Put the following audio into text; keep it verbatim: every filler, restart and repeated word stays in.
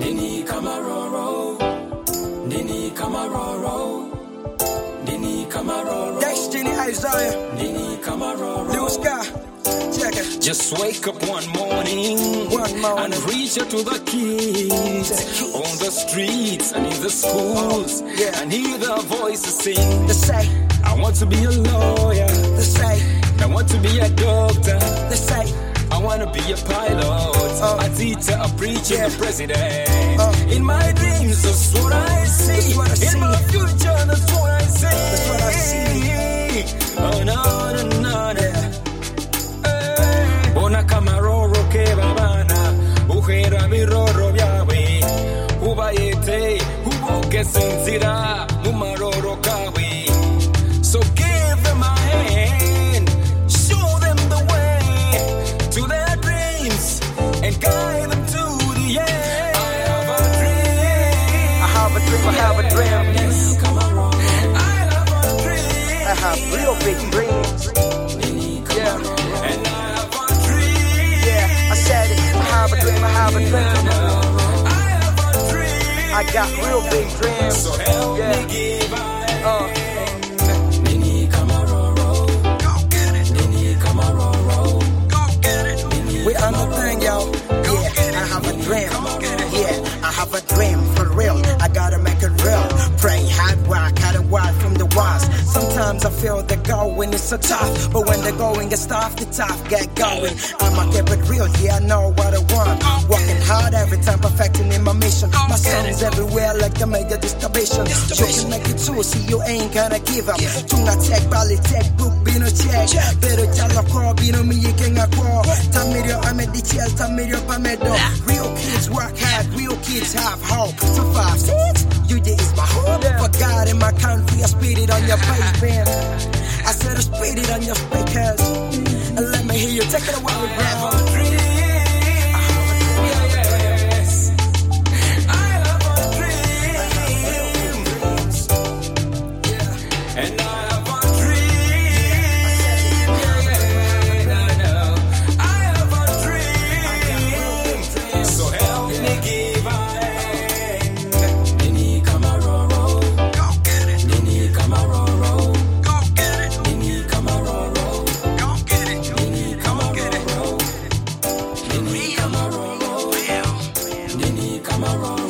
Nini Kamaroro, Nini Kamaroro, Nini Kamaroro. Destiny Isaiah, Nini Kamaroro. Blue Sky, check it. Just wake up one morning, one morning and reach out to the kids, the kids on the streets and in the schools, oh, yeah. and hear their voices sing. They say, I want to be a lawyer. They say, I want to be a doctor. They say, I want to be a pilot, uh, a teacher, a preacher, yeah. a president. Uh, in my dreams, that's what I see. That's what I see. In my future, that's what I see. That's what I see. Oh, no, no, no, no. Bona kamaroro ke babana, ujera biroro byawe, ubayete, ubuke sinzira, mumaroro kawe. So give them a hand, show them the way to their dreams, and guide them to the end. I have a dream. I have a dream, I have a dream. Yes. I have a dream. I have real big dreams. Yeah. And I have a dream. Yeah, I said it. I have a dream, I have a dream. I have a dream. I got real big dreams. So help yeah. me give I Uh. Nini Kamaroro. Go get it. Nini Kamaroro. Go get it. We understand, y'all. Yeah, I have a dream. Yeah, I have a dream for real. I gotta make it real. Pray hard work, had a word from the walls. Sometimes I feel the going is so tough, but when the going gets tough, the tough get going. I'ma keep it real. Yeah, I know what I want. Working hard every time, perfecting in my mission. My songs everywhere like the major distribution. You can make it too, see you ain't gonna give up. Do not take bally, take book, be no check. Pero ya lo call, be no me, you can call. Tamirio, I'm a detail, Tamirio, Pamedo. Real kids work hard, real kids have hope. So five, six, you is my hope. For God in my country, I spit it on your face, man. I said I spit it on your speakers. And let me hear you, take it away, bro. And I have a dream. I have a dream. So help me give I Nini Kamaroro. Go get it. Nini Kamaroro. Go get it. Nini Kamaroro. Go get it. Nini Kamaroro. Nini Kamaroro. Nini Kamaroro.